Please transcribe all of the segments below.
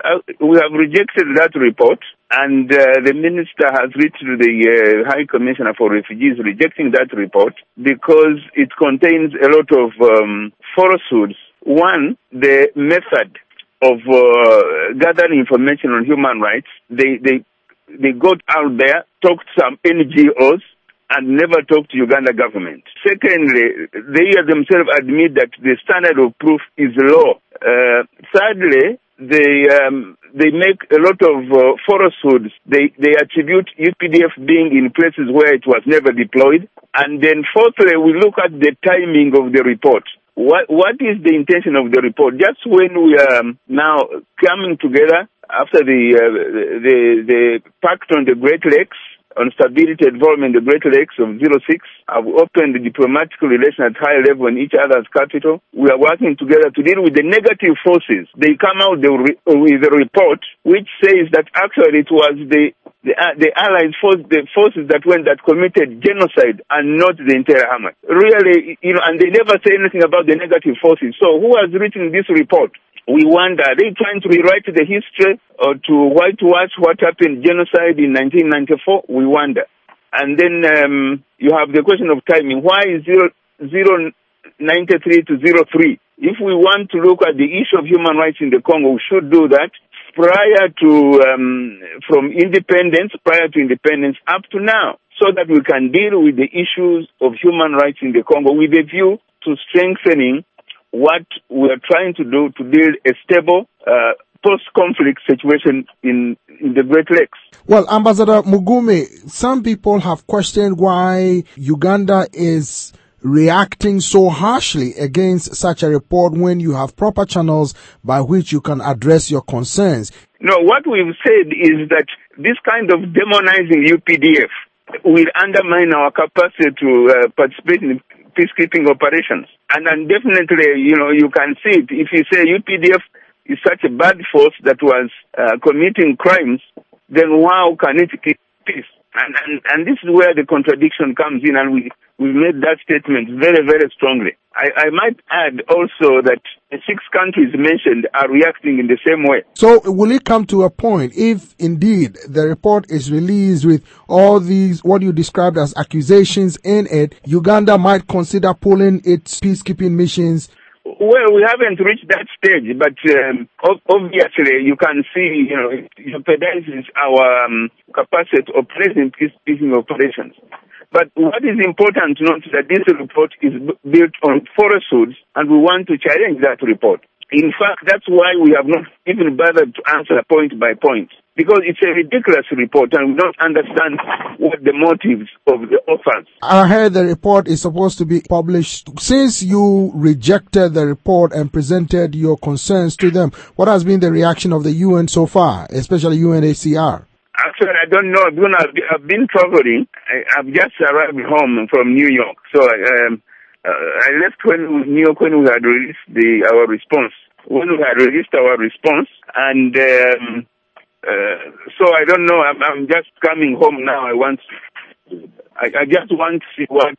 we have rejected that report, and the minister has written to the High Commissioner for Refugees rejecting that report because it contains a lot of falsehoods. One, the method of gathering information on human rights, they got out there, talked to some NGOs, and never talked to Uganda government. Secondly, they themselves admit that the standard of proof is low. Thirdly, they make a lot of falsehoods. They attribute UPDF being in places where it was never deployed. And then fourthly, we look at the timing of the report. What is the intention of the report? Just when we are now coming together after the Pact on the Great Lakes, on stability and development in the Great Lakes of 06, have opened the diplomatic relations at high level in each other's capital. We are working together to deal with the negative forces. They come out with a report which says that actually it was the allied force, the forces that committed genocide and not the entire Hamas. Really, and they never say anything about the negative forces. So who has written this report? We wonder, are they trying to rewrite the history or to whitewash what happened, genocide in 1994? We wonder. And then you have the question of timing. Why is 093 to 03? If we want to look at the issue of human rights in the Congo, we should do that prior to independence up to now, so that we can deal with the issues of human rights in the Congo with a view to strengthening what we are trying to do to build a stable post-conflict situation in the Great Lakes. Well, Ambassador Mugume, some people have questioned why Uganda is reacting so harshly against such a report when you have proper channels by which you can address your concerns. No, what we've said is that this kind of demonizing UPDF will undermine our capacity to participate in peacekeeping operations. And definitely, you can see it. If you say UPDF is such a bad force that was committing crimes, then how can it keep peace? And this is where the contradiction comes in, and we made that statement very, very strongly. I might add also that the 6 countries mentioned are reacting in the same way. So will it come to a point, if indeed the report is released with all these, what you described as accusations in it, Uganda might consider pulling its peacekeeping missions? Well, we haven't reached that stage, but obviously you can see, it jeopardizes our capacity to operate in peacekeeping operations. But what is important to note is that this report is built on falsehoods, and we want to challenge that report. In fact, that's why we have not even bothered to answer point by point, because it's a ridiculous report and we don't understand what the motives of the authors. I heard the report is supposed to be published. Since you rejected the report and presented your concerns to them, what has been the reaction of the UN so far, especially UNHCR? Actually, I don't know. I've been traveling. I've just arrived home from New York. So I left New York when we had released our response. And so I don't know. I'm just coming home now. I just want to see what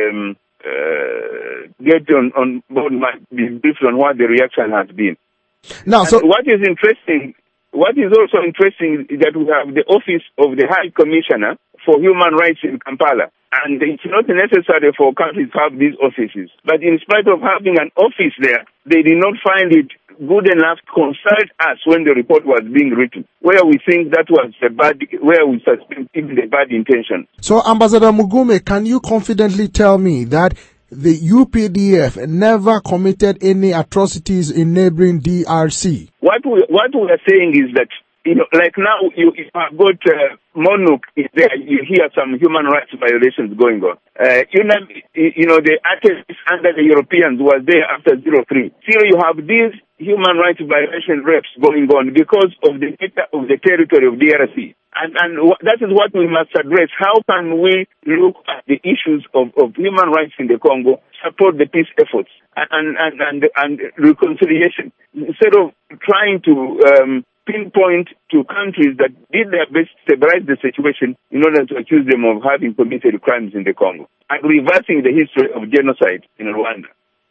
get on board my brief on what the reaction has been. Now, so what is also interesting is that we have the Office of the High Commissioner for Human Rights in Kampala. And it's not necessary for countries to have these offices. But in spite of having an office there, they did not find it good enough to consult us when the report was being written, where we think that was where we suspect even the bad intention. So, Ambassador Mugume, can you confidently tell me that the UPDF never committed any atrocities in neighboring DRC? What we are saying is that, like now, you have got MONUC is there, you hear some human rights violations going on. The activists under the Europeans was there after 03. Still, you have these human rights violation rapes going on because of the nature of the territory of DRC. And that is what we must address. How can we look at the issues of human rights in the Congo, support the peace efforts and reconciliation, instead of trying to pinpoint to countries that did their best to stabilize the situation in order to accuse them of having committed crimes in the Congo and reversing the history of genocide in Rwanda.